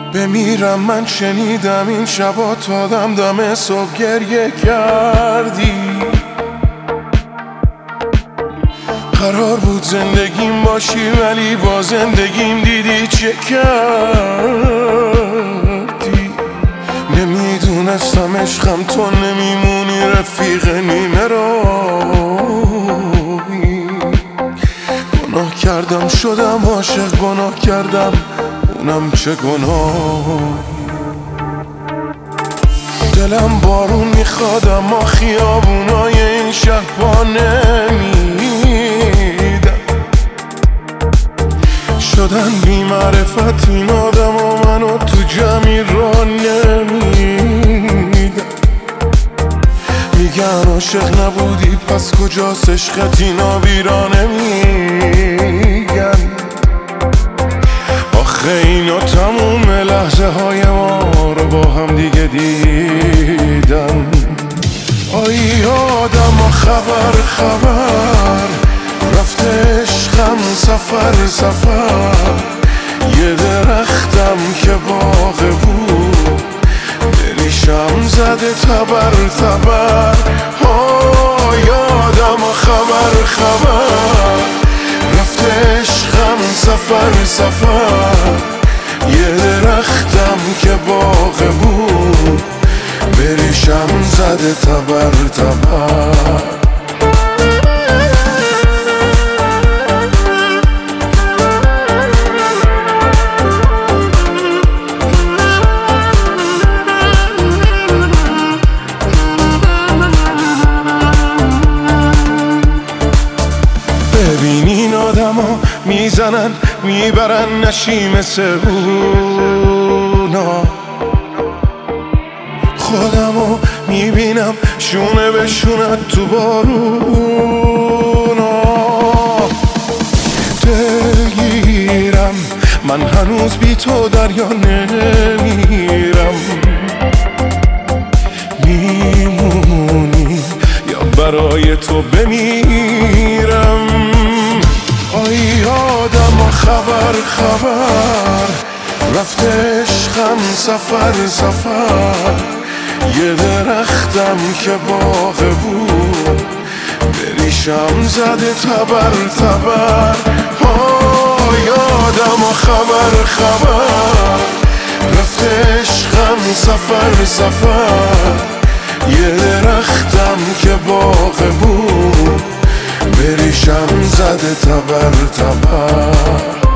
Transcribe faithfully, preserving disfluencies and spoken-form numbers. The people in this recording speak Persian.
بمیرم من شنیدم این شبا تا دم دم صبح گریه کردی. قرار بود زندگیم باشی ولی با زندگیم دیدی چه کردی. نمیدونستم عشقم تو نمیمونی رفیق نیمه راهی. گناه کردم شدم عاشق، گناه کردم اونم چه گناهی. دلم بارون میخواد اما خیابونای این شهر پا نمیدم. شدن بی معرفت این آدم و منو تو جمعی را نمیدم. میگن عاشق نبودی پس کجاست عشقت، اینا بیرا نمیگن. آخه اینا تموم لحظه های ما رو با هم دیگه دیدن. آی آدم خبر خبر رفته عشقم سفر سفر. یه درختم که باغ بود دریشم زده تبر تبر. آی آدم خبر خبر رفته عشقم سفر سفر. یه درختم که باغ بود بریشم زده تبر تبر. ببینین آدما میزنن میبرن نشی مثل اونا. خودمو میبینم شونه به شونت تو بارونا. دلگیرم من هنوز بی تو دریا نمیرم. میمونی یا برای تو بمیرم. آی آدم خبر خبر رفته عشقم سفر سفر. یه درختم که باغ بود بریشم زده تبر تبر. آی آدم خبر خبر رفته عشقم سفر سفر. یه درختم که باغ بود بریشم زده تبر تبر.